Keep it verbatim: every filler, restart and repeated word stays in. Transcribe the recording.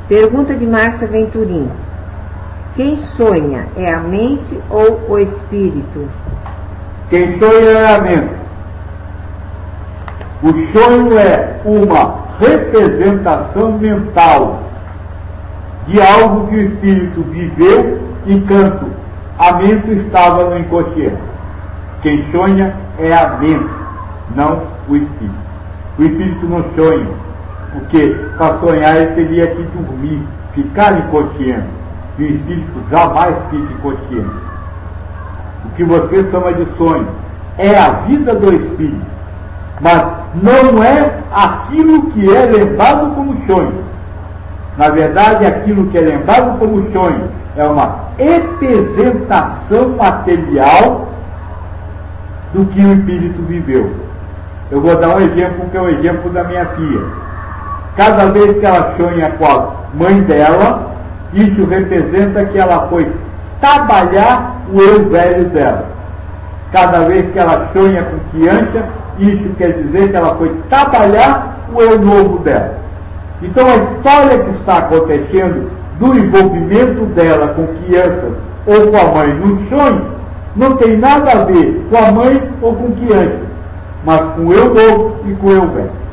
Pergunta de Márcia Venturim. Quem sonha é a mente ou o espírito? Quem sonha é a mente. O sonho é uma representação mental de algo que o espírito viveu enquanto a mente estava no inconsciente. Quem sonha é a mente, não o espírito. O espírito não sonha, porque para sonhar ele teria que dormir, ficar inconsciente. E o espírito jamais fica inconsciente. O que você chama de sonho é a vida do espírito, mas não é aquilo que é lembrado como sonho. Na verdade, aquilo que é lembrado como sonho é uma representação material do que o espírito viveu. Eu vou dar um exemplo, que é o exemplo da minha filha. Cada vez que ela sonha com a mãe dela, isso representa que ela foi trabalhar o eu velho dela. Cada vez que ela sonha com criança, isso quer dizer que ela foi trabalhar o eu novo dela. Então a história que está acontecendo do envolvimento dela com crianças ou com a mãe no sonho não tem nada a ver com a mãe ou com criança, mas com o eu novo e com o eu velho.